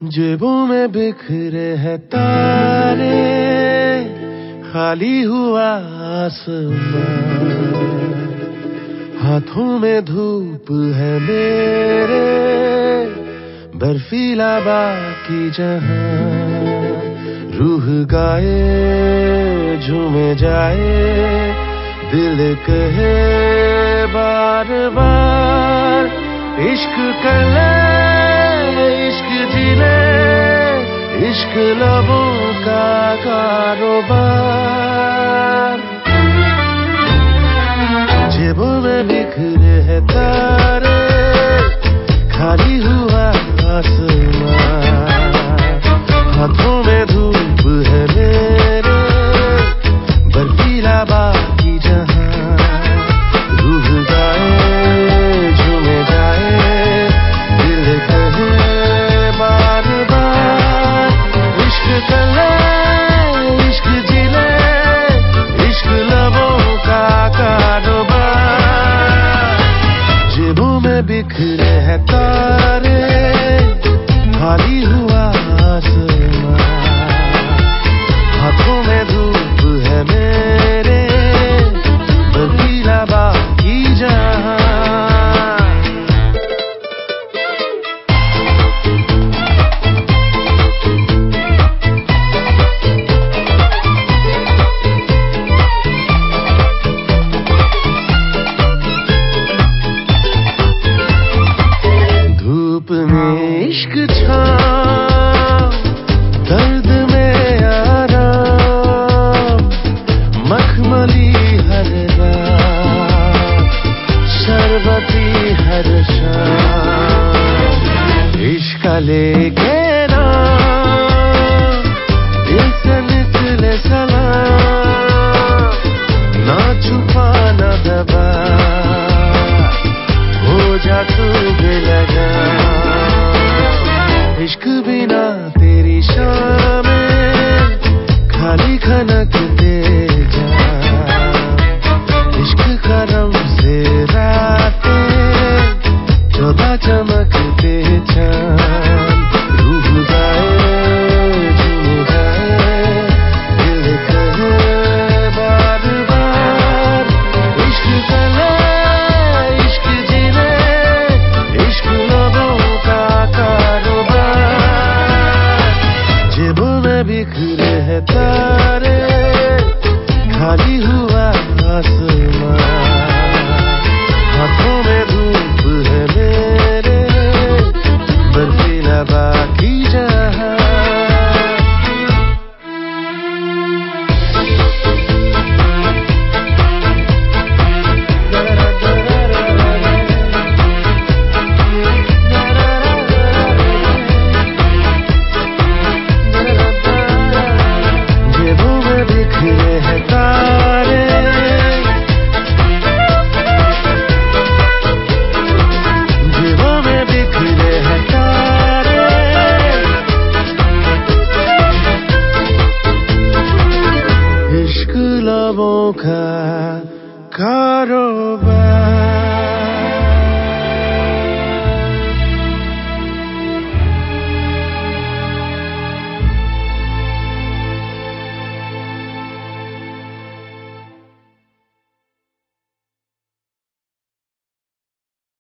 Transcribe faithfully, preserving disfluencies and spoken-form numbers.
जेबों में बिखरे हैं तारे, खाली हुआ आसमां, हाथों में धूप है मेरे, बर्फीला बाकी जहां। रूह गाए झूमे जाए, दिल कहे बार बार, इश्क कर ले इश्क जी ले, इश्क लबों का कारोबार। जेबों में बिखरे हैं तारे, खाली हुआ आसमां, हाथों में धूप है मेरे, बर्फीला बाकी जहां। रूह गाए झूमे जाए, दिल कहे बार बार, इश्क कर ले इश्क जी ले, इश्क लबों का कारोबार। जेबों में बिखरे हैं तारे, खाली हुआ आसमां, हाथों में धूप है मेरे, बर्फीला बाकी जहां। धूप में इश्क छाँव, दर्द में आराम, मखमली हर रात, शरबती हर शाम। इश्क लेके नाम, दिल से निकले सलाम, ना छुपा ना दबा, हो जा तू बेलगा। इश्क बिना तेरी शामें, खाली खनकते जा, इश्क करम से रातें, चौदह चमकते चांद। रूह गाए झूम जाए, दिल कहे बार बार, इश्क कर ले इश्क जी ले, इश्क लबों का कारोबार। जेबों में बिखरे हैं तारे, खाली हुआ आसमां, हाथों में धूप है मेरे, बर्फीला बाकी जहां।